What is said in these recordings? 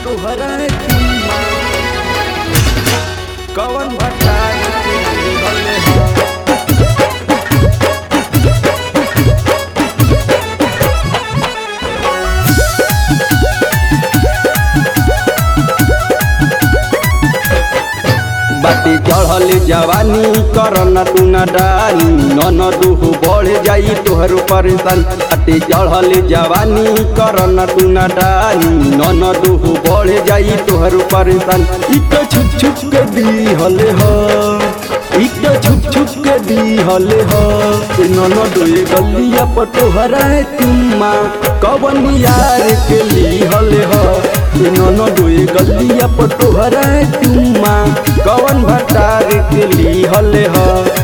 पटोहरा चुम्मा कवन भटार के निहले ह। बाटी चढ़ल जवानी करना तू न डानी ननदू बढ़ जाई तोहर परेशान। बाटी चढ़ल जवानी करना तू न डानी ननदू बढ़ जाई तोहर परेशान। इक छुप छुप के दी हले ह इक छुप छुप के दी हले ह ननदू गलिया पटोहरा चुम्मा कवन यार के ली हले ह। ननदू गलिया पटोहरा चुम्मा कवन भटार के ली हले ह।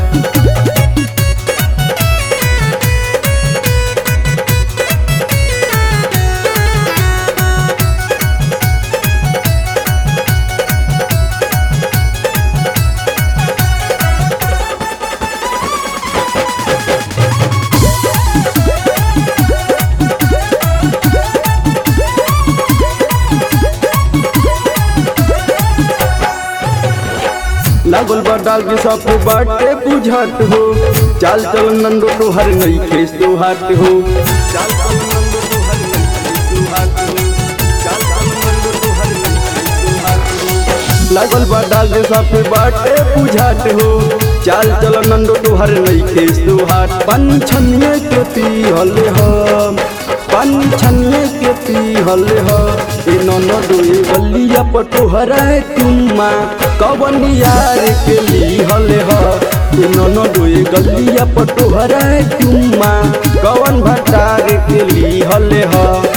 लागल बडाल के सब बाटे बुझात हो चाल चल नंदो तोहर नहीं खेस तो हाथ हो। चाल चल नंदो तोहर नहीं खेस तो हाथ हो। चाल चल नंदो तोहर नहीं खेस तो हाथ हो। लागल बडाल के सब बाटे बुझात हो चाल चल नंदो तोहर नहीं खेस तो हाथ। पानी छनिए के पी हले हम पानी छनिए के पी हले ह। ननदू गलिया पटोहरा चुम्मा कवन यार के ली हले ह। ननदू गलिया पटोहरा चुम्मा कवन भटार के ली हले ह।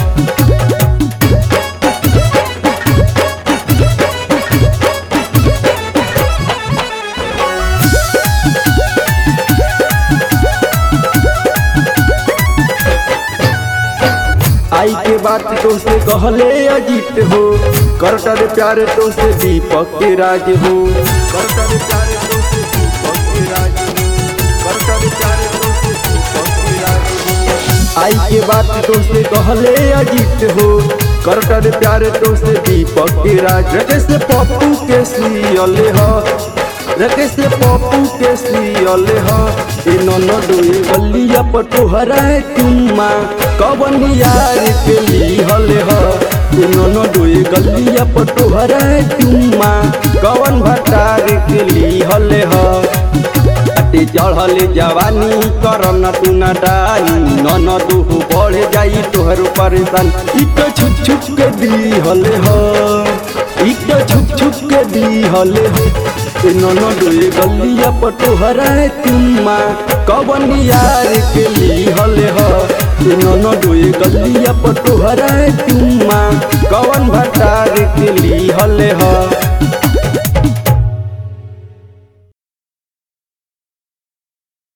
आई के बात तो से कहले अजीत हो करता रे प्यार तो से दीपक के राज हो। करता रे प्यार तो से दीपक के राज हो। करता रे प्यार तो से दीपक के राज हो। आई के बात तो से कहले अजीत हो करता रे प्यार तो से दीपक के राज। रखे से पप्पू के सियले ह रखे से पप्पू के सियले ह। ननदू गलिया पटोहरा चुम्मा कवन यार के ली हले ह। ननदू गलिया पटोहरा चुम्मा कवन भटार के ली हले ह। बाटी चढ़ल जवानी करना तू न डानी ननदू बढ़ जाई तोहर परेशान। इक छुप छुप के दी हले ह इक छुप छुप के दी हले ह। ननदू गलिया पटोहरा चुम्मा कवन यार के ली हले ह। ननदू गलिया पटोहरा चुम्मा कवन भटार के ली हले ह।